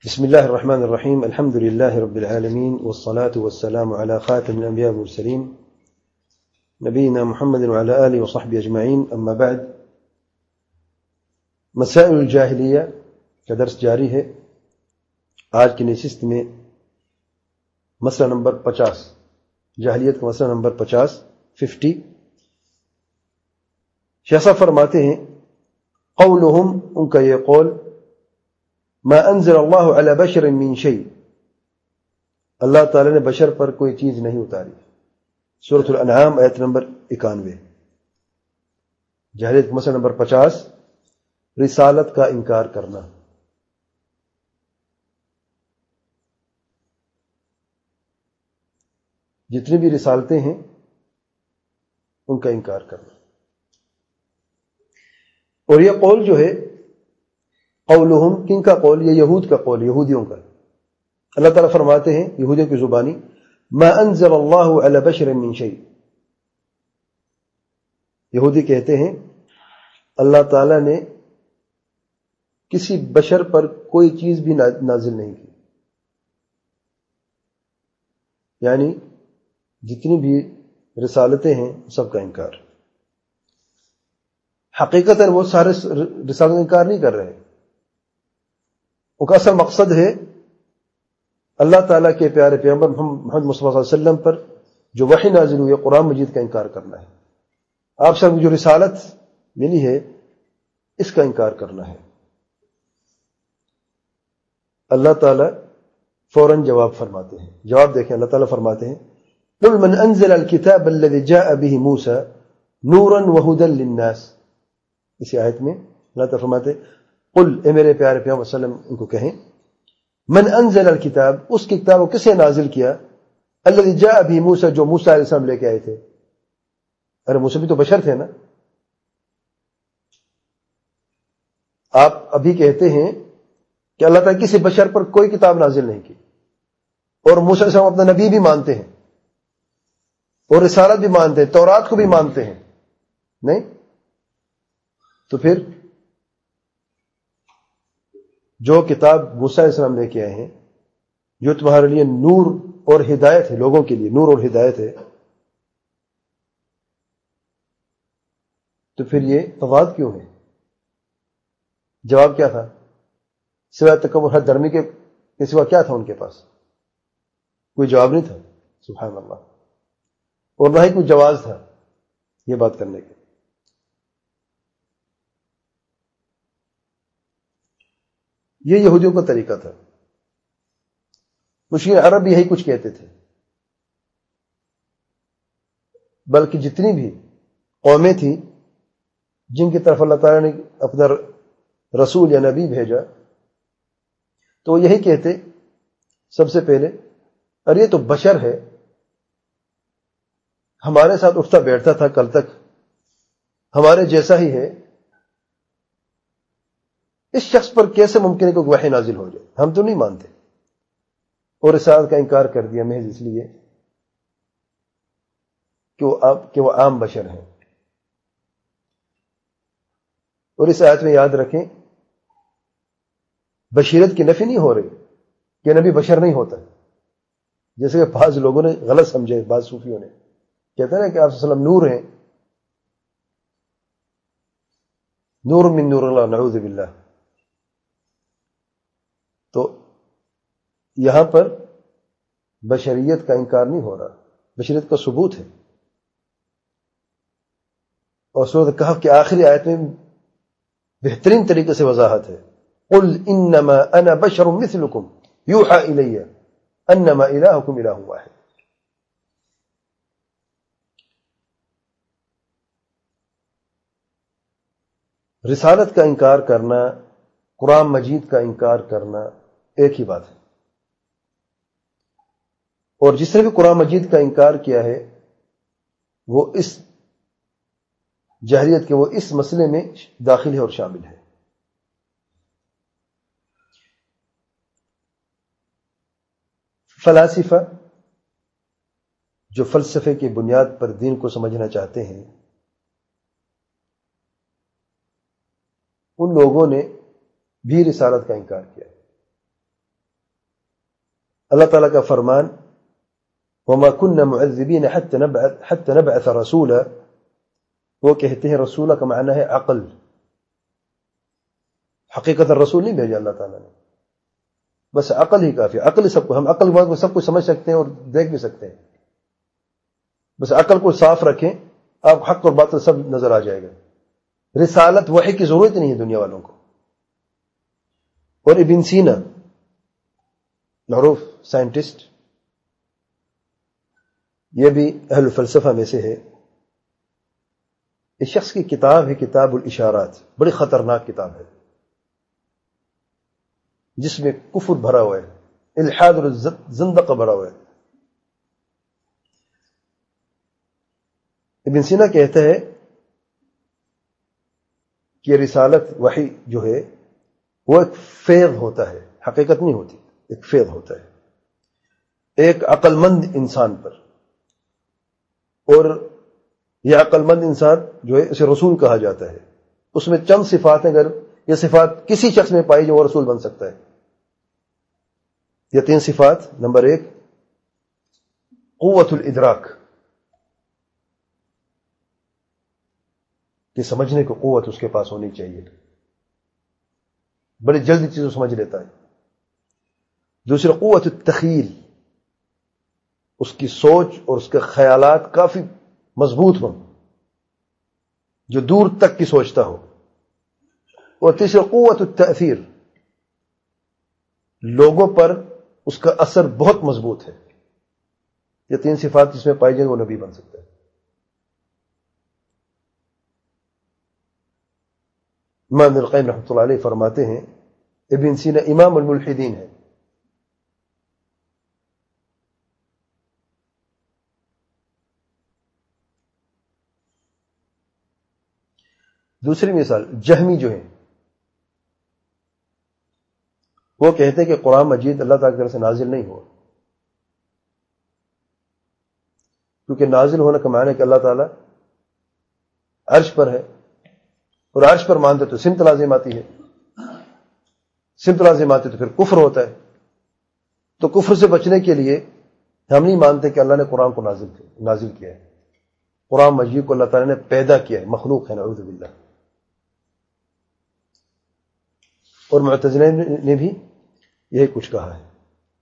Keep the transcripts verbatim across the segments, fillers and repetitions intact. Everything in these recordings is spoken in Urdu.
بسم الله الرحمن الرحيم الحمد لله رب العالمين والصلاة والسلام على خاتم الأنبياء والمرسلين نبينا محمد وعلى آله وصحبه أجمعين. أما بعد، مسائل الجاہلیہ کا درس جاری ہے. آج کی نشست میں مسئلہ نمبر پچاس، جاہلیت کا مسئلہ نمبر پچاس ففٹی. شیخ صاحب فرماتے ہیں قولہم، ان کا یہ قول، ما انزل اللہ علی بشر من شیء، اللہ تعالی نے بشر پر کوئی چیز نہیں اتاری. سورۃ الانعام آیت نمبر اکانوے. جاہلیت کا مسئلہ نمبر پچاس، رسالت کا انکار کرنا. جتنی بھی رسالتیں ہیں ان کا انکار کرنا. اور یہ قول جو ہے، قولہم، کن کا قول؟ یہ یہود کا قول، یہودیوں کا. اللہ تعالیٰ فرماتے ہیں یہودیوں کی زبانی، ما انزل اللہ علی بشر من شیء. یہودی کہتے ہیں اللہ تعالیٰ نے کسی بشر پر کوئی چیز بھی نازل نہیں کی. یعنی جتنی بھی رسالتیں ہیں سب کا انکار. حقیقتاً وہ سارے رسالت کا انکار نہیں کر رہے. ان کا اصل مقصد ہے اللہ تعالیٰ کے پیارے پیغمبر محمد مصطفیٰ صلی اللہ علیہ وسلم پر جو وحی نازل ہوئی ہے قرآن مجید کا انکار کرنا ہے. آپ سب جو رسالت ملی ہے اس کا انکار کرنا ہے. اللہ تعالیٰ فوراً جواب فرماتے ہیں. جواب دیکھیں، اللہ تعالیٰ فرماتے ہیں قل من انزل الكتاب الذي جاء به موسى نورا وهدى للناس. اسی آیت میں اللہ تعالیٰ فرماتے ہیں قل، اے میرے پیارے پیغمبر صلی اللہ علیہ وسلم ان کو کہیں، من انزل الکتاب، اس کی کتاب کو کس نے نازل کیا؟ الذی جاء به موسیٰ، جو موسیٰ علیہ السلام لے کے آئے تھے. ارے موسیٰ بھی تو بشر تھے نا. آپ ابھی کہتے ہیں کہ اللہ تعالیٰ کسی بشر پر کوئی کتاب نازل نہیں کی، اور موسیٰ علیہ السلام اپنا نبی بھی مانتے ہیں اور رسالت بھی مانتے ہیں، تورات کو بھی مانتے ہیں. نہیں تو پھر جو کتاب موسیٰ علیہ السلام لے کے آئے ہیں، جو تمہارے لیے نور اور ہدایت ہے، لوگوں کے لیے نور اور ہدایت ہے، تو پھر یہ تضاد کیوں ہے؟ جواب کیا تھا؟ سوائے تکبر حد درمی کے کے سوا کیا تھا ان کے پاس؟ کوئی جواب نہیں تھا. سبحان اللہ. اور نہ ہی کوئی جواز تھا یہ بات کرنے کے. یہ یہودیوں کا طریقہ تھا. مشرکین عرب یہی کچھ کہتے تھے. بلکہ جتنی بھی قومیں تھیں جن کی طرف اللہ تعالیٰ نے اپنا رسول یا نبی بھیجا، تو وہ یہی کہتے سب سے پہلے، ارے یہ تو بشر ہے، ہمارے ساتھ اٹھتا بیٹھتا تھا کل تک، ہمارے جیسا ہی ہے، اس شخص پر کیسے ممکن ہے کہ وحی نازل ہو جائے؟ ہم تو نہیں مانتے. اور رسالت کا انکار کر دیا محض اس لیے کہ وہ آپ کہ وہ عام بشر ہیں. اور اس آیت میں یاد رکھیں بشیرت کی نفی نہیں ہو رہی کہ نبی بشر نہیں ہوتا، جیسے کہ بعض لوگوں نے غلط سمجھے. بعض صوفیوں نے کہتے ہیں کہ آپ صلی اللہ علیہ وسلم نور ہیں، نور من نور اللہ، نعوذ باللہ. تو یہاں پر بشریت کا انکار نہیں ہو رہا، بشریت کا ثبوت ہے. اور سورۃ کہف کی آخری آیت میں بہترین طریقے سے وضاحت ہے، قل انما انا بشر مثلکم یوحى الی انما الہکم الہ واحد. رسالت کا انکار کرنا، قرآن مجید کا انکار کرنا ایک ہی بات ہے. اور جس نے بھی قرآن مجید کا انکار کیا ہے وہ اس جاہلیت کے وہ اس مسئلے میں داخل ہے اور شامل ہے. فلاسفہ جو فلسفے کی بنیاد پر دین کو سمجھنا چاہتے ہیں، ان لوگوں نے بھی رسالت کا انکار کیا. اللہ تعالیٰ کا فرمان وما كنا معذبين حتى نبعث حتى نبعث رسولا، وہ کہتے ہیں رسولہ کا معنی ہے عقل. حقیقت رسول نہیں بھیجا اللہ تعالیٰ نے، بس عقل ہی کافی. عقل سب کو، ہم عقل کو سب کچھ سمجھ سکتے ہیں اور دیکھ بھی سکتے ہیں، بس عقل کو صاف رکھیں، آپ حق اور باطل سب نظر آ جائے گا. رسالت وحی کی ضرورت نہیں ہے دنیا والوں کو. اور ابن سینا معروف سائنٹسٹ، یہ بھی اہل فلسفہ میں سے ہے. اس شخص کی کتاب ہے کتاب الاشارات، بڑی خطرناک کتاب ہے جس میں کفر بھرا ہوا ہے، الحاد اور زندقہ بھرا ہوا ہے. ابن سینا کہتا ہے کہ رسالت وحی جو ہے وہ ایک فیض ہوتا ہے، حقیقت نہیں ہوتی، ایک فیض ہوتا ہے ایک عقل مند انسان پر. اور یہ عقل مند انسان جو ہے اسے رسول کہا جاتا ہے. اس میں چند صفات ہیں، اگر یہ صفات کسی شخص میں پائی جو وہ رسول بن سکتا ہے. یہ تین صفات: نمبر ایک قوت الادراک، کہ سمجھنے کو قوت اس کے پاس ہونی چاہیے، بڑی جلدی چیزوں سمجھ لیتا ہے. دوسرا قوت التخیل، اس کی سوچ اور اس کے خیالات کافی مضبوط ہوں، جو دور تک کی سوچتا ہو. اور تیسرا قوت التأثیر، لوگوں پر اس کا اثر بہت مضبوط ہے. یہ تین صفات جس میں پائی جائیں وہ نبی بن سکتا ہے. امام ابن القیم رحمۃ اللہ علیہ فرماتے ہیں ابن سینا امام الملحدین ہے. دوسری مثال جہمی جو ہیں، وہ کہتے ہیں کہ قرآن مجید اللہ تعالیٰ کی طرف سے نازل نہیں ہوا، کیونکہ نازل ہونے کا معنی ہے کہ اللہ تعالیٰ عرش پر ہے، اور عرش پر مانتے تو سمت لازم آتی ہے، سمت لازم آتی تو پھر کفر ہوتا ہے. تو کفر سے بچنے کے لیے ہم نہیں مانتے کہ اللہ نے قرآن کو نازل نازل کیا ہے. قرآن مجید کو اللہ تعالیٰ نے پیدا کیا ہے، مخلوق ہے، نعوذ باللہ. اور معتزلہ نے بھی یہی کچھ کہا ہے.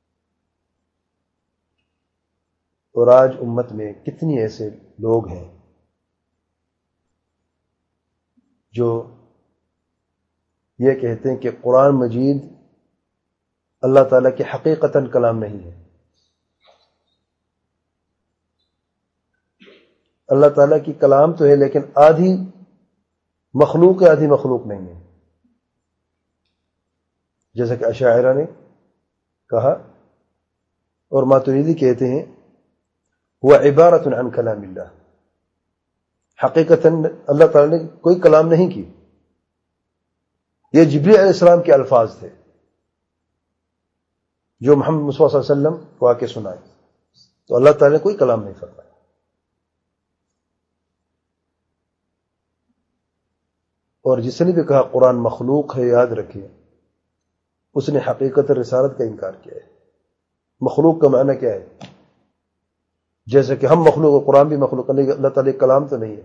اور آج امت میں کتنی ایسے لوگ ہیں جو یہ کہتے ہیں کہ قرآن مجید اللہ تعالیٰ کے حقیقتاً کلام نہیں ہے. اللہ تعالیٰ کی کلام تو ہے لیکن آدھی مخلوق ہے، آدھی مخلوق نہیں ہے، جیسا کہ اشاعرہ نے کہا. اور ماتریدی کہتے ہیں وہ عبارت عن کلام اللہ، حقیقتاً اللہ تعالیٰ نے کوئی کلام نہیں کی، یہ جبریل علیہ السلام کے الفاظ تھے جو محمد مصطفیٰ صلی اللہ علیہ وسلم کو آ کے سنائے. تو اللہ تعالیٰ نے کوئی کلام نہیں فرمایا. اور جس نے بھی کہا قرآن مخلوق ہے، یاد رکھیے اس نے حقیقت رسالت کا انکار کیا ہے. مخلوق کا معنی کیا ہے؟ جیسے کہ ہم مخلوق اور قرآن بھی مخلوق، اللہ تعالیٰ کلام تو نہیں ہے.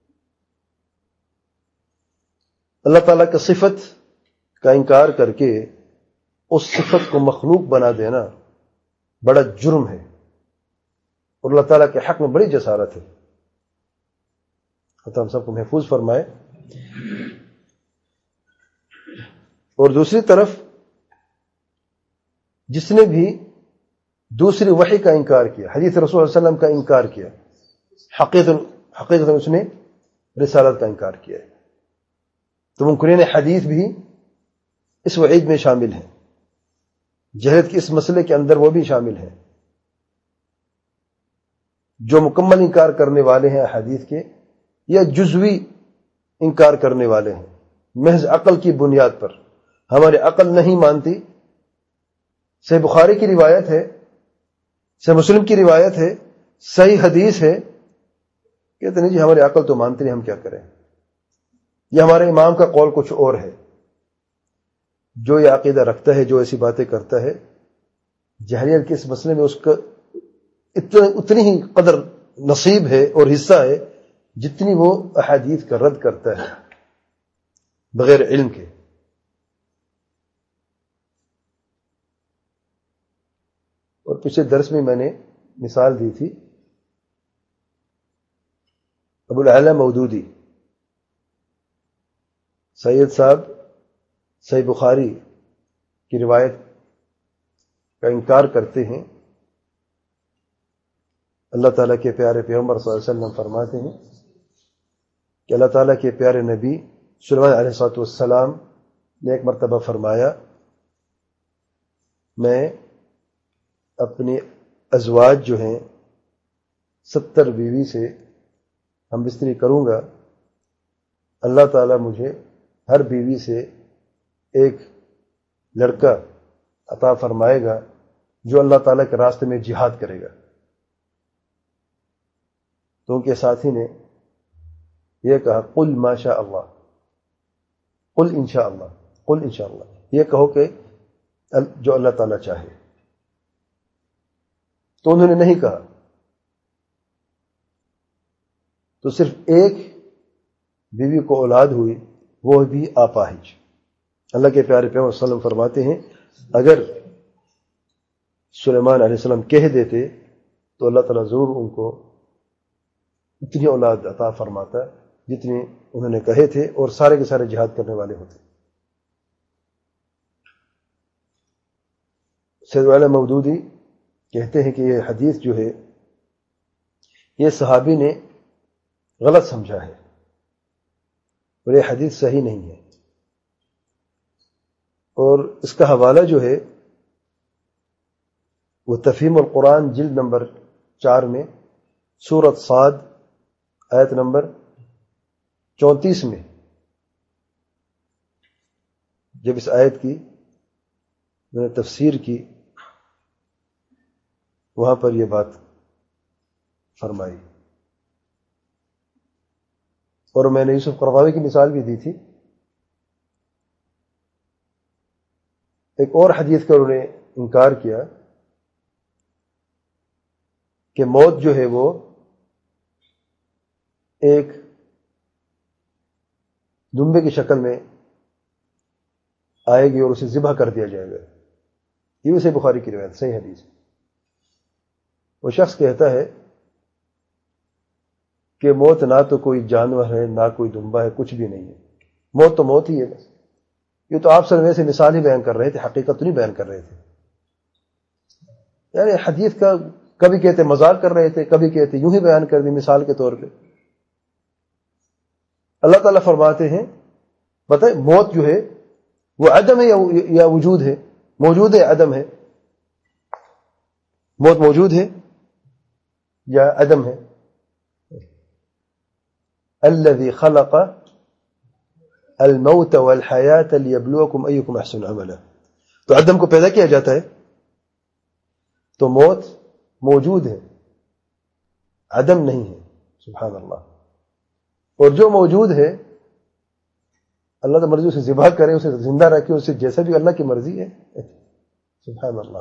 اللہ تعالیٰ کی صفت کا انکار کر کے اس صفت کو مخلوق بنا دینا بڑا جرم ہے، اور اللہ تعالیٰ کے حق میں بڑی جسارت ہے. خدا ہم سب کو محفوظ فرمائے. اور دوسری طرف جس نے بھی دوسری وحی کا انکار کیا، حدیث رسول اللہ علیہ وسلم کا انکار کیا، حقیقت حقیقت اس نے رسالت کا انکار کیا ہے. تو منکرین حدیث بھی اس وعید میں شامل ہیں، جہالت کے اس مسئلے کے اندر وہ بھی شامل ہیں. جو مکمل انکار کرنے والے ہیں حدیث کے، یا جزوی انکار کرنے والے ہیں محض عقل کی بنیاد پر، ہماری عقل نہیں مانتی. صحیح بخاری کی روایت ہے، صحیح مسلم کی روایت ہے، صحیح حدیث ہے، کہتے نہیں جی ہماری عقل تو مانتی نہیں، ہم کیا کریں. یہ ہمارے امام کا قول کچھ اور ہے. جو یہ عقیدہ رکھتا ہے، جو ایسی باتیں کرتا ہے، جہریت کے اس مسئلے میں اس کا اتنی ہی قدر نصیب ہے اور حصہ ہے جتنی وہ احادیث کا رد کرتا ہے بغیر علم کے. اور پچھلے درس میں میں نے مثال دی تھی ابو العلا مودودی سید صاحب صحیح بخاری کی روایت کا انکار کرتے ہیں. اللہ تعالیٰ کے پیارے پیغمبر صلی اللہ علیہ وسلم فرماتے ہیں کہ اللہ تعالیٰ کے پیارے نبی سلیمان علیہ الصلوۃ والسلام نے ایک مرتبہ فرمایا میں اپنے ازواج جو ہیں ستر بیوی سے ہم بستری کروں گا، اللہ تعالیٰ مجھے ہر بیوی سے ایک لڑکا عطا فرمائے گا جو اللہ تعالیٰ کے راستے میں جہاد کرے گا. تو ان کے ساتھی نے یہ کہا قل ما شاء اللہ، قل انشاء اللہ، قل انشاء اللہ، یہ کہو کہ جو اللہ تعالیٰ چاہے. تو انہوں نے نہیں کہا، تو صرف ایک بیوی کو اولاد ہوئی، وہ بھی آپاہج. اللہ کے پیارے پیغمبر صلی اللہ علیہ وسلم فرماتے ہیں اگر سلیمان علیہ السلام کہہ دیتے تو اللہ تعالیٰ ضرور ان کو اتنی اولاد عطا فرماتا جتنی انہوں نے کہے تھے، اور سارے کے سارے جہاد کرنے والے ہوتے. سید والا مودودی کہتے ہیں کہ یہ حدیث جو ہے یہ صحابی نے غلط سمجھا ہے اور یہ حدیث صحیح نہیں ہے. اور اس کا حوالہ جو ہے وہ تفہیم القرآن جلد نمبر چار میں سورۃ صاد آیت نمبر چونتیس میں جب اس آیت کی میں نے تفسیر کی وہاں پر یہ بات فرمائی. اور میں نے یوسف قرضاوی کی مثال بھی دی تھی. ایک اور حدیث کا انہوں نے انکار کیا کہ موت جو ہے وہ ایک دمبے کی شکل میں آئے گی اور اسے ذبح کر دیا جائے گا. یہ بھی صحیح بخاری کی روایت صحیح حدیث. وہ شخص کہتا ہے کہ موت نہ تو کوئی جانور ہے نہ کوئی دمبا ہے، کچھ بھی نہیں ہے، موت تو موت ہی ہے بس. یہ تو آپ سر سے مثال ہی بیان کر رہے تھے، حقیقت نہیں بیان کر رہے تھے. یعنی حدیث کا کبھی کہتے مذاق کر رہے تھے، کبھی کہتے یوں ہی بیان کر دی مثال کے طور پہ. اللہ تعالیٰ فرماتے ہیں بتائیں موت جو ہے وہ عدم ہے یا وجود ہے؟ موجود ہے عدم ہے؟ موت موجود ہے یا عدم ہے؟ الذي خلق الموت والحیات لیبلوکم ایکم احسن عملا. تو عدم کو پیدا کیا جاتا ہے، تو موت موجود ہے، عدم نہیں ہے. سبحان اللہ. اور جو موجود ہے اللہ کی مرضی اسے ذبح کرے، اسے زندہ رکھے، اسے جیسا بھی اللہ کی مرضی ہے. سبحان اللہ.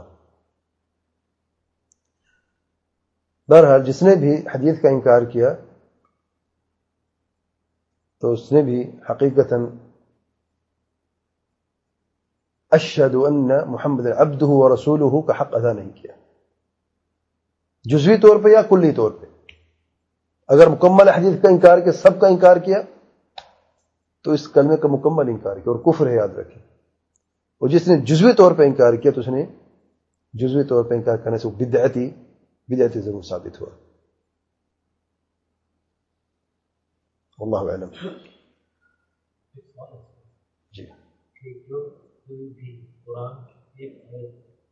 بہرحال جس نے بھی حدیث کا انکار کیا تو اس نے بھی حقیقتاً اشہد ان محمد عبدہ ورسولہ کا حق ادا نہیں کیا، جزوی طور پہ یا کلی طور پہ. اگر مکمل حدیث کا انکار کیا، سب کا انکار کیا، تو اس کلمے کا مکمل انکار کیا اور کفر ہے، یاد رکھیں. اور جس نے جزوی طور پہ انکار کیا تو اس نے جزوی طور پہ انکار کرنے سے بدعتی بدعتی ضرور ثابت ہوا. واللہ اعلم. جی جو کوئی بھی قرآن کی ایک آیت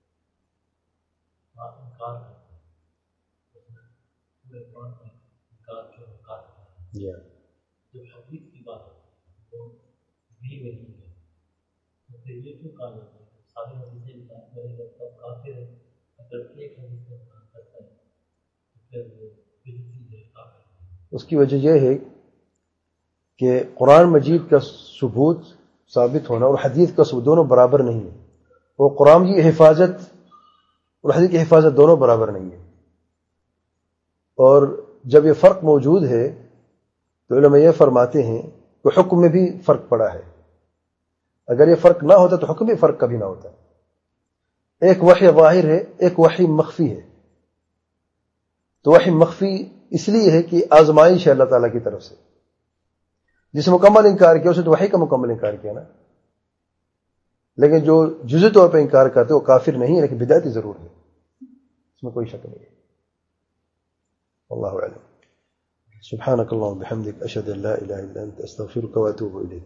کا انکار کرتا ہے، پورے قرآن کا انکار کے انکار کرتا ہے. جی جب حدیث کی بات ہے وہ بھی وہی ہے، تو پھر یہ کیوں کہا جاتا ہے سارے حدیثیں انکار کرے گا تب کافر ہے؟ اگر ایک حدیث کا انکار کرتا ہے تو پھر وہ بدعتی ہے، کافر ہے. اس کی وجہ یہ ہے کہ قرآن مجید کا ثبوت ثابت ہونا اور حدیث کا ثبوت دونوں برابر نہیں ہے. وہ قرآن کی حفاظت اور حدیث کی حفاظت دونوں برابر نہیں ہے. اور جب یہ فرق موجود ہے تو علماء یہ فرماتے ہیں کہ حکم میں بھی فرق پڑا ہے. اگر یہ فرق نہ ہوتا تو حکم میں فرق کبھی نہ ہوتا. ایک وحی ظاہر ہے، ایک وحی مخفی ہے. تو وحی مخفی اس لیے ہے کہ آزمائش ہے اللہ تعالیٰ کی طرف سے. جس نے مکمل انکار کیا اسے تو وحی کا مکمل انکار کیا نا. لیکن جو جزئی طور پہ انکار کرتے وہ کافر نہیں ہے، لیکن بدعتی ضرور ہے، اس میں کوئی شک نہیں ہے. واللہ اعلم. سبحانك اللهم وبحمدك اشهد ان لا اله الا انت استغفرك واتوب اليك.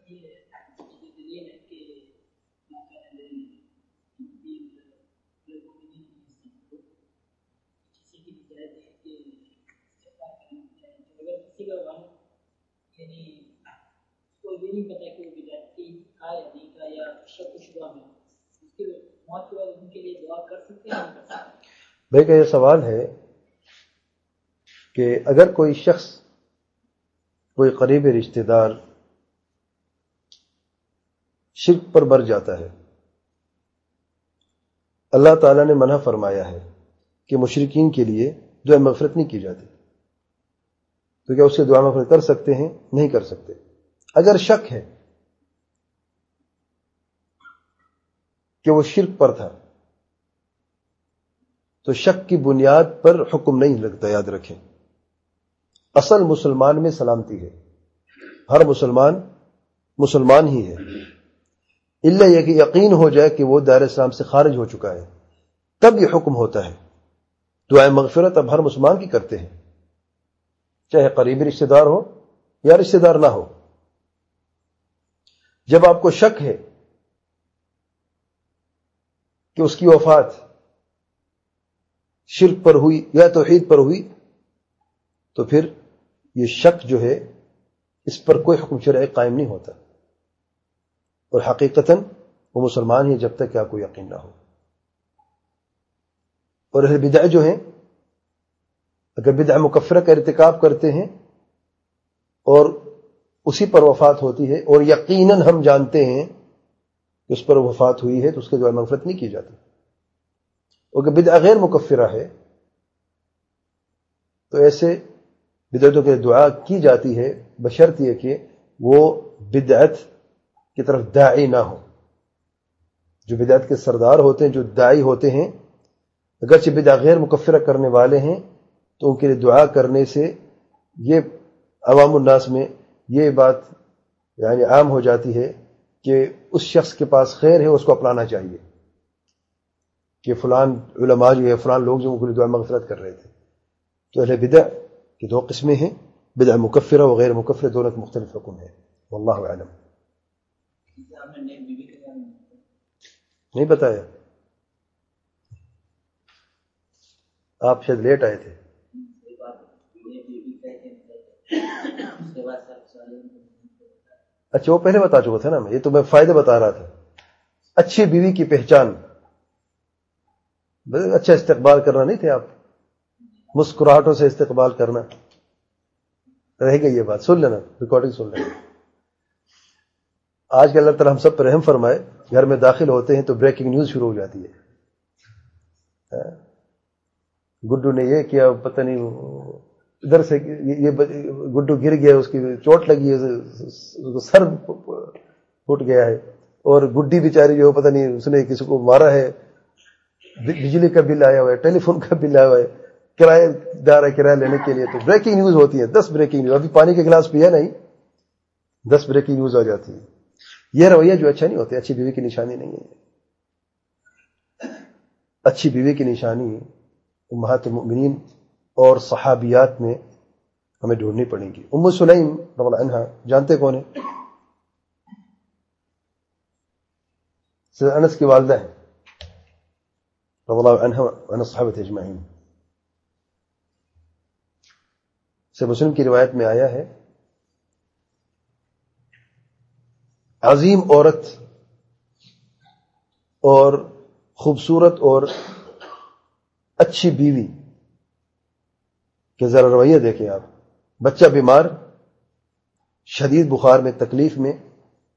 نہیں پتا کہ وہ بدعتی تھا یا نہیں تھا یا شک و شبہ میں اس کے موت کے بعد ان کے لیے دعا کر سکتے ہیں نہیں کر سکتے؟ بھائی کا یہ سوال ہے کہ اگر کوئی شخص، کوئی قریبی رشتہ دار شرک پر بر جاتا ہے، اللہ تعالیٰ نے منع فرمایا ہے کہ مشرکین کے لیے دعا مغفرت نہیں کی جاتی، تو کیا اس سے دعا مغفرت کر سکتے ہیں؟ نہیں کر سکتے. اگر شک ہے کہ وہ شرک پر تھا تو شک کی بنیاد پر حکم نہیں لگتا. یاد رکھیں اصل مسلمان میں سلامتی ہے، ہر مسلمان مسلمان ہی ہے، الا یہ کہ یقین ہو جائے کہ وہ دائر اسلام سے خارج ہو چکا ہے، تب یہ حکم ہوتا ہے. دعائے مغفرت اب ہر مسلمان کی کرتے ہیں، چاہے قریبی رشتہ دار ہو یا رشتہ دار نہ ہو. جب آپ کو شک ہے کہ اس کی وفات شرک پر ہوئی یا توحید پر ہوئی تو پھر یہ شک جو ہے اس پر کوئی حکم شرعی قائم نہیں ہوتا، اور حقیقتاً وہ مسلمان ہی جب تک کہ آپ کو یقین نہ ہو. اور اہل بدع جو ہیں اگر بدع مکفرہ کا ارتکاب کرتے ہیں اور اسی پر وفات ہوتی ہے اور یقیناً ہم جانتے ہیں کہ اس پر وفات ہوئی ہے تو اس کے دعا مغفرت نہیں کی جاتی. اور اگر بدع غیر مکفرہ ہے تو ایسے بدعتوں کے دعا کی جاتی ہے بشرط یہ کہ وہ بدعت کی طرف داعی نہ ہو. جو بدعت کے سردار ہوتے ہیں، جو داعی ہوتے ہیں، اگرچہ بدع غیر مکفرہ کرنے والے ہیں تو ان کے لیے دعا کرنے سے یہ عوام الناس میں یہ بات یعنی عام ہو جاتی ہے کہ اس شخص کے پاس خیر ہے، اس کو اپنانا چاہیے کہ فلان علماء جو ہے، فلان لوگ جو ان کے لیے دعا مغفرت کر رہے تھے. تو اہل بدع کی دو قسمیں ہیں، بدع مکفرہ و غیر مکفرہ، دونوں کے مختلف حکم ہیں. واللہ اعلم. نہیں بتایا؟ آپ شاید لیٹ آئے تھے. اچھا وہ پہلے بتا چکا تھا نا، میں یہ تو میں فائدے بتا رہا تھا. اچھی بیوی کی پہچان، اچھا استقبال کرنا نہیں تھے آپ، مسکراہٹوں سے استقبال کرنا. رہ گئی یہ بات، سن لینا، ریکارڈنگ سن لینا. آج کل اللہ تعالیٰ ہم سب پر رحم فرمائے، گھر میں داخل ہوتے ہیں تو بریکنگ نیوز شروع ہو جاتی ہے. گڈو نے یہ کیا، پتہ نہیں ادھر سے یہ گڈو گر گیا، اس کی چوٹ لگی ہے، سر پھٹ گیا ہے، اور گڈی بیچاری جو پتہ نہیں اس نے کسی کو مارا ہے. بجلی کا بل آیا ہوا ہے، ٹیلی فون کا بل آیا ہوا ہے، کرایہ دار ہے کرایہ لینے کے لیے. تو بریکنگ نیوز ہوتی ہے، دس بریکنگ نیوز. ابھی پانی کے گلاس پیا نہیں، دس بریکنگ نیوز آ جاتی ہے. یہ رویہ جو اچھا نہیں ہوتا، اچھی بیوی کی نشانی نہیں ہے. اچھی بیوی کی نشانی امہات المؤمنین اور صحابیات میں ہمیں ڈھونڈنی پڑیں گی. ام سلیم رضی اللہ عنہا جانتے کون ہیں؟ سیدنا انس کی والدہ ہیں رضی اللہ عنہا وعن الصحابہ اجمعین. سے مسلم کی روایت میں آیا ہے، عظیم عورت اور خوبصورت اور اچھی بیوی کہ ذرا رویہ دیکھیں آپ. بچہ بیمار، شدید بخار میں، تکلیف میں،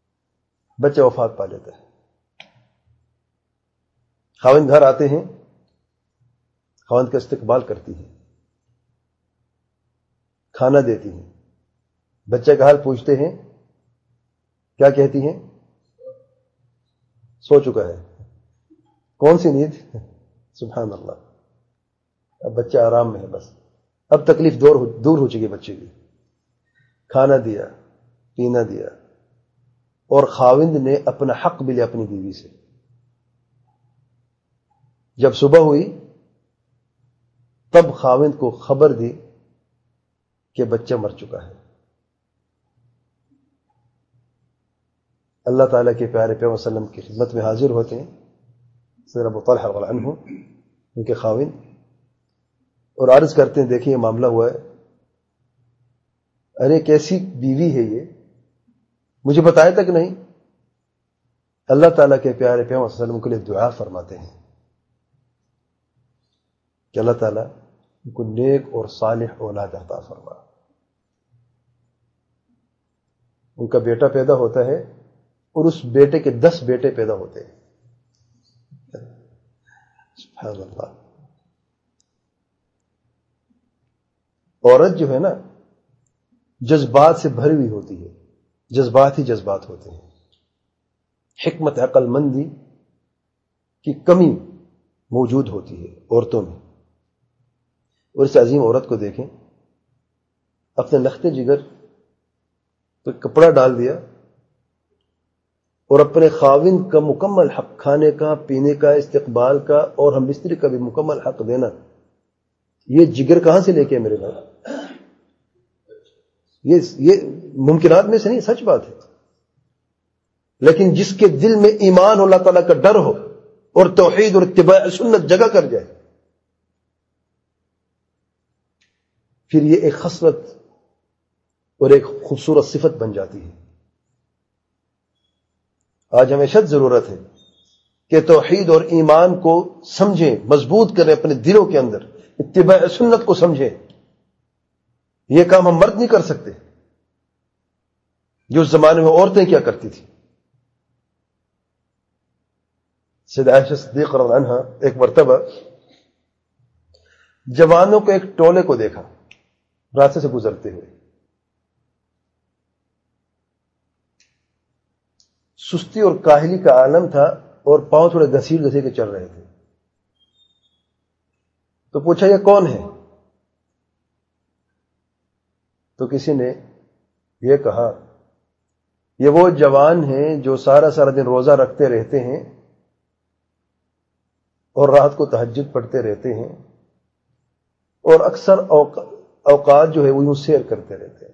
بچہ وفات پا لیتا ہے. خاوند گھر آتے ہیں خاوند کا استقبال کرتی ہیں، کھانا دیتی ہیں، بچے کا حال پوچھتے ہیں، کیا کہتی ہیں؟ سو چکا ہے۔ کون سی نیند؟ سبحان اللہ، اب بچہ آرام میں ہے، بس اب تکلیف دور ہو دور ہو چکی بچے کی۔ کھانا دیا، پینا دیا، اور خاوند نے اپنا حق بھی لیا اپنی بیوی سے۔ جب صبح ہوئی تب خاوند کو خبر دی کہ بچہ مر چکا ہے۔ اللہ تعالیٰ کے پیارے پیغمبر صلی اللہ علیہ وسلم کی خدمت میں حاضر ہوتے ہیں سیدنا ابو طلحہ رضی اللہ عنہ، ان کے خاوند، اور عرض کرتے ہیں دیکھیں یہ معاملہ ہوا ہے۔ ارے کیسی بیوی ہے یہ، مجھے بتایا تک نہیں۔ اللہ تعالیٰ کے پیارے پیغمبر صلی اللہ علیہ وسلم کے لیے دعا فرماتے ہیں کہ اللہ تعالیٰ ان کو نیک اور صالح اولاد عطا فرما۔ ان کا بیٹا پیدا ہوتا ہے اور اس بیٹے کے دس بیٹے پیدا ہوتے ہیں۔ سبحان اللہ۔ عورت جو ہے نا جذبات سے بھری ہوئی ہوتی ہے، جذبات ہی جذبات ہوتے ہیں۔ حکمت عقل مندی کی کمی موجود ہوتی ہے عورتوں میں۔ اور اس عظیم عورت کو دیکھیں، اپنے لخت جگر پہ کپڑا ڈال دیا اور اپنے خاوند کا مکمل حق، کھانے کا، پینے کا، استقبال کا اور ہم بستری کا بھی مکمل حق دینا۔ یہ جگر کہاں سے لے کے میرے بھائی؟ یہ یہ ممکنات میں سے نہیں، سچ بات ہے۔ لیکن جس کے دل میں ایمان اللہ تعالیٰ کا ڈر ہو اور توحید اور اتباع سنت جگہ کر جائے، پھر یہ ایک خصلت اور ایک خوبصورت صفت بن جاتی ہے۔ آج ہمیں شد ضرورت ہے کہ توحید اور ایمان کو سمجھیں، مضبوط کریں اپنے دلوں کے اندر، اتباع سنت کو سمجھیں۔ یہ کام ہم مرد نہیں کر سکتے جو اس زمانے میں عورتیں کیا کرتی تھی۔ سیدہ عائشہ صدیقہ رضی اللہ عنہا ایک مرتبہ جوانوں کو ایک ٹولے کو دیکھا راستے سے گزرتے ہوئے، سستی اور کاہلی کا عالم تھا اور پاؤں تھوڑے گھسیٹ گھسیٹ کے چل رہے تھے۔ تو پوچھا یہ کون ہے؟ تو کسی نے یہ کہا یہ وہ جوان ہیں جو سارا سارا دن روزہ رکھتے رہتے ہیں اور رات کو تہجد پڑھتے رہتے ہیں اور اکثر اوقات جو ہے وہ یوں سیر کرتے رہتے ہیں۔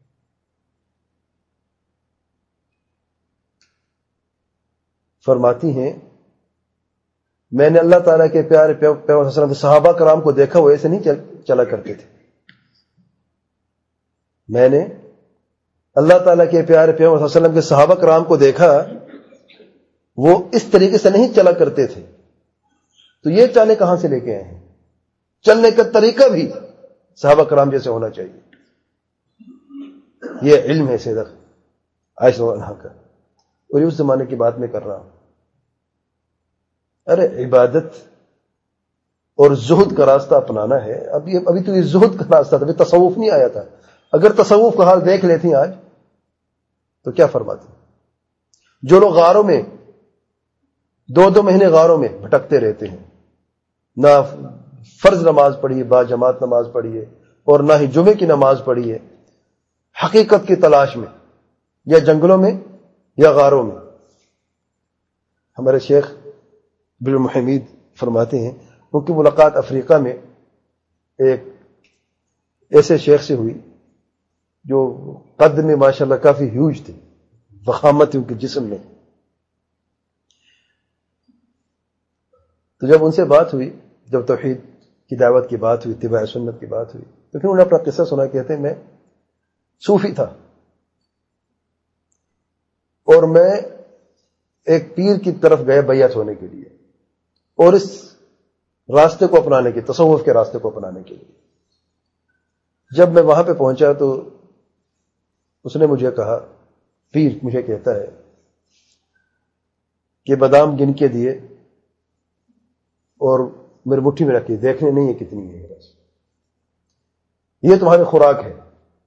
فرماتی ہیں میں نے اللہ تعالیٰ کے پیارے پیغمبر صلی اللہ علیہ وسلم صحابہ کرام کو دیکھا، وہ ایسے نہیں چلا کرتے تھے۔ میں نے اللہ تعالیٰ کے پیارے پیغمبر صلی اللہ علیہ وسلم کے صحابہ کرام کو دیکھا، وہ اس طریقے سے نہیں چلا کرتے تھے۔ تو یہ چالیں کہاں سے لے کے آئے ہیں؟ چلنے کا طریقہ بھی صحابہ کرام جیسے ہونا چاہیے۔ یہ علم ہے سیدہ عائشہ رضی اللہ عنہا کا، اور یہ اس زمانے کی بات میں کر رہا ہوں۔ ارے عبادت اور زہد کا راستہ اپنانا ہے۔ ابھی ابھی تو یہ زہد کا راستہ تھا، ابھی تصوف نہیں آیا تھا۔ اگر تصوف کا حال دیکھ لیتی آج تو کیا فرماتی؟ جو لوگ غاروں میں دو دو مہینے غاروں میں بھٹکتے رہتے ہیں، نہ فرض نماز پڑھیے، با جماعت نماز پڑھیے، اور نہ ہی جمعے کی نماز پڑھیے، حقیقت کی تلاش میں یا جنگلوں میں یا غاروں میں۔ ہمارے شیخ بالمحمید فرماتے ہیں ان کی ملاقات افریقہ میں ایک ایسے شیخ سے ہوئی جو قد میں ماشاءاللہ کافی ہیوج تھے، وخامت ان کے جسم میں۔ تو جب ان سے بات ہوئی، جب توحید کی دعوت کی بات ہوئی، اتباع سنت کی بات ہوئی، تو پھر انہوں نے اپنا قصہ سنا۔ کہتے ہیں میں صوفی تھا اور میں ایک پیر کی طرف گیا بیعت ہونے کے لیے اور اس راستے کو اپنانے کے، تصوف کے راستے کو اپنانے کے لیے۔ جب میں وہاں پہ پہنچا تو اس نے مجھے کہا، پیر مجھے کہتا ہے کہ بادام گن کے دیے اور میرے مٹھی میں رکھی، دیکھنے نہیں ہے کتنی ہے، بس یہ تمہاری خوراک ہے.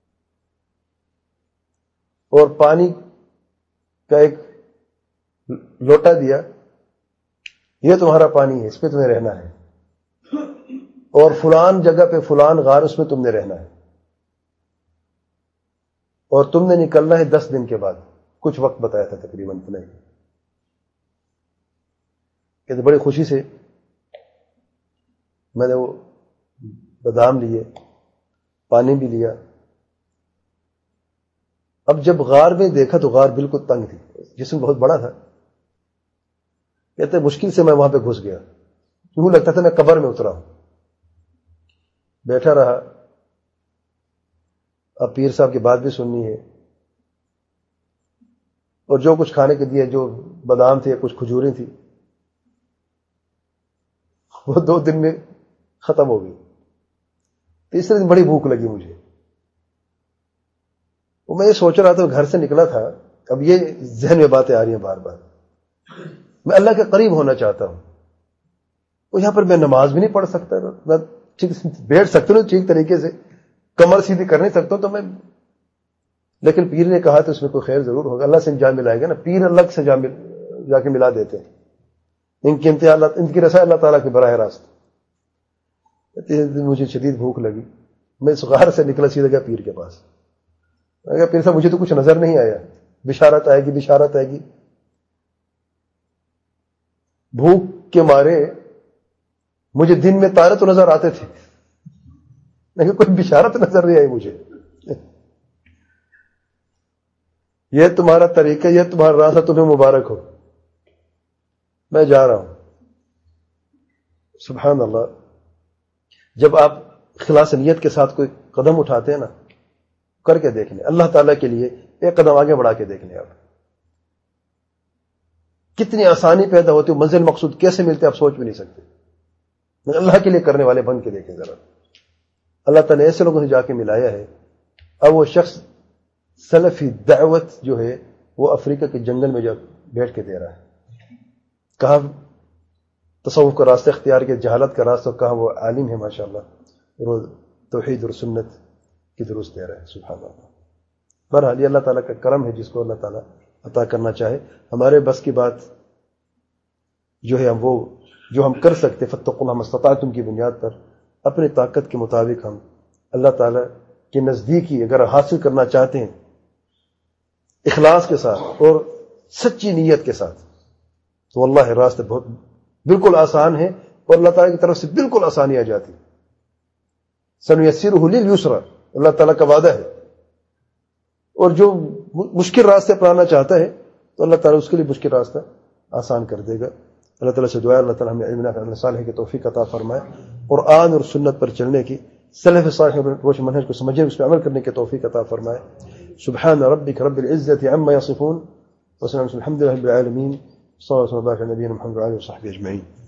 اور پانی کا ایک لوٹا دیا، یہ تمہارا پانی ہے، اس پہ تمہیں رہنا ہے. اور فلان جگہ پہ فلان غار، اس میں تم نے رہنا ہے. اور تم نے نکلنا ہے دس دن کے بعد. کچھ وقت بتایا تھا تقریباً اتنا ہی. کہتے بڑی خوشی سے میں نے وہ بادام لیے، پانی بھی لیا. اب جب غار میں دیکھا تو غار بالکل تنگ تھی، جسم بہت بڑا تھا. کہتے مشکل سے میں وہاں پہ گھس گیا، یوں لگتا تھا میں قبر میں اترا ہوں. بیٹھا رہا. اب پیر صاحب کی بات بھی سننی ہے، اور جو کچھ کھانے کے دیے، جو بادام تھے، کچھ کھجوریں تھی، وہ دو دن میں ختم ہو گئی. تیسرے دن بڑی بھوک لگی مجھے. وہ میں یہ سوچ رہا تھا، گھر سے نکلا تھا، اب یہ ذہن میں باتیں آ رہی ہیں بار بار. میں اللہ کے قریب ہونا چاہتا ہوں. اور یہاں پر میں نماز بھی نہیں پڑھ سکتا، میں ٹھیک بیٹھ سکتا ہوں ٹھیک طریقے سے، کمر سیدھی کر نہیں سکتا ہوں تو میں. لیکن پیر نے کہا تو اس میں کوئی خیر ضرور ہوگا، اللہ سے انجام ملائے گا نا. پیر اللہ سے جا کے ملا دیتے ہیں. ان کی امتحان، ان کی رسائی اللہ تعالیٰ کے براہ راست. مجھے شدید بھوک لگی، میں اس غار سے نکلا، سیدھا گیا پیر کے پاس. میں کہا پیر صاحب مجھے تو کچھ نظر نہیں آیا، بشارت آئے گی بشارت آئے گی. بھوک کے مارے مجھے دن میں تارے تو نظر آتے تھے، لیکن کوئی بشارت نظر نہیں آئی مجھے. یہ تمہارا طریقہ، یہ تمہارا راستہ، تمہیں مبارک ہو، میں جا رہا ہوں. سبحان اللہ. جب آپ خلاص نیت کے ساتھ کوئی قدم اٹھاتے ہیں نا، کر کے دیکھ لیں اللہ تعالیٰ کے لیے، ایک قدم آگے بڑھا کے دیکھ لیں آپ، کتنی آسانی پیدا ہوتی ہے. منزل مقصود کیسے ملتے آپ سوچ بھی نہیں سکتے. اللہ کے لیے کرنے والے بن کے دیکھیں ذرا. اللہ تعالیٰ نے ایسے لوگوں سے جا کے ملایا ہے. اب وہ شخص سلفی دعوت جو ہے وہ افریقہ کے جنگل میں جب بیٹھ کے دے رہا ہے. کہاں تصوف کا راستہ اختیار کے، جہالت کا راستہ، کہاں وہ عالم ہے ماشاءاللہ، روز توحید اور سنت کی درست دے رہا ہے. سبحان اللہ. بہرحال یہ اللہ تعالیٰ کا کرم ہے، جس کو اللہ تعالیٰ عطا کرنا چاہے. ہمارے بس کی بات جو ہے ہم وہ جو ہم کر سکتے، فاتقوا اللہ ما استطعتم کی بنیاد پر اپنی طاقت کے مطابق ہم اللہ تعالیٰ کے نزدیکی اگر حاصل کرنا چاہتے ہیں اخلاص کے ساتھ اور سچی نیت کے ساتھ، تو واللہ راستہ بہت بالکل آسان ہے، اور اللہ تعالیٰ کی طرف سے بالکل آسانی آ جاتی. سنیسرہ للیسرى، اللہ تعالیٰ کا وعدہ ہے. اور جو مشکل راستے اپنانا چاہتا ہے تو اللہ تعالیٰ اس کے لیے مشکل راستہ آسان کر دے گا. اللہ تعالیٰ سے دعا ہے اللہ تعالیٰ ہمیں علم نافع عمل صالح کی توفیق عطا فرمائے، قرآن اور سنت پر چلنے کی، سلف صالح روش منہج کو سمجھنے، اس پہ عمل کرنے کی توفیق عطا فرمائے. سبحان ربک رب العزة عما یصفون، وسلام الحمد للہ رب العالمین، صلی اللہ علیہ وسلم علی نبینا محمد وعلى آلہ وصحبہ اجمعین.